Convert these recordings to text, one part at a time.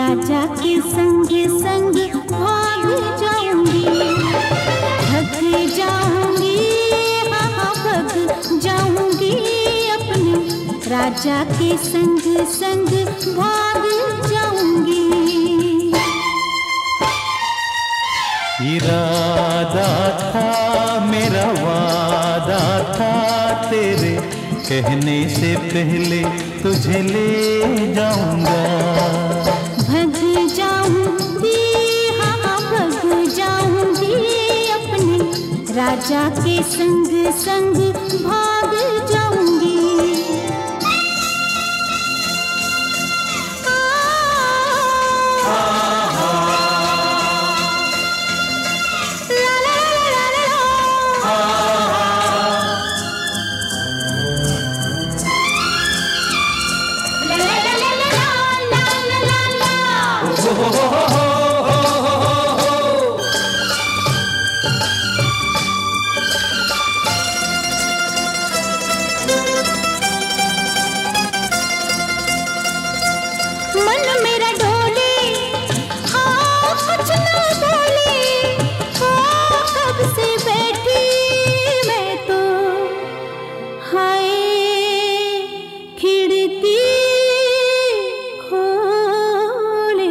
राजा के संग संग भाग जाऊंगी, भग जाऊंगी, हाँ भग जाऊंगी, अपने राजा के संग संग भाग जाऊंगी। इरादा था मेरा, वादा था तेरे, कहने से पहले तुझे ले जाऊंगा। भग जाऊंगी, हाँ भग जाऊंगी, अपने राजा के संग संग भाग जाऊंगी। मन मेरा डोले, हाँ कुछ ना बोले, हाँ कब से बैठी मैं तो, हाय खिड़की खोले।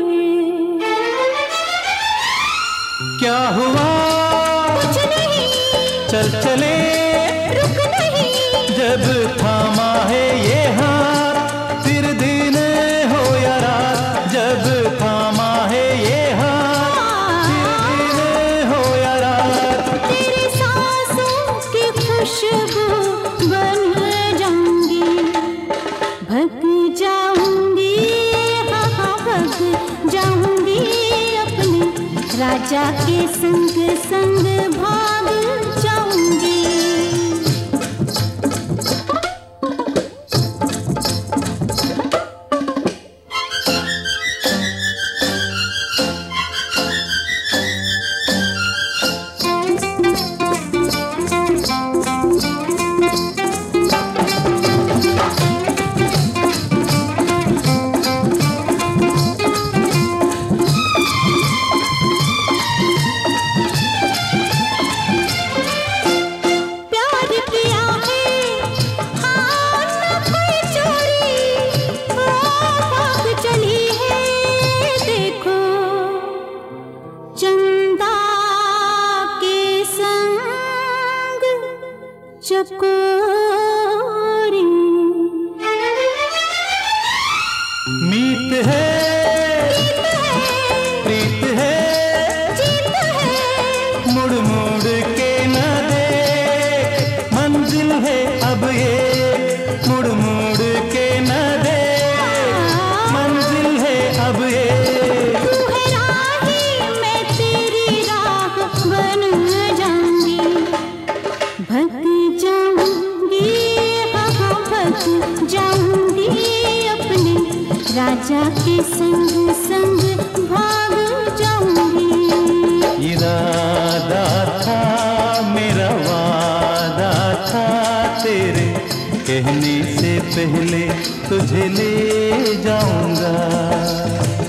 क्या हुआ? कुछ नहीं, चल चले, रुक नहीं, जब थामा है ये हाथ, फिर दिन हो या रात, जब थामा है ये हाथ, फिर दिन हो या रात। तेरी सांसों की खुशबू बन जाऊंगी, भग जाऊंगी, हाँ भग जाऊंगी, अपने राजा के संग संग भाग जाऊंगी। चकोरी मीत है, प्रीत है, जीत है, मुड़ मुड़ के न देख, मंजिल है अब ये, मुड़ मुड़ के न देख, मंजिल है अब ये। तू है राही, मैं तेरी राह बन जाऊंगी, भग जाऊंगी, हाँ भग जाऊंगी, अपने राजा के संग संग भाग जाऊंगी। इरादा था मेरा, वादा था तेरे, कहने से पहले तुझे ले जाऊंगा।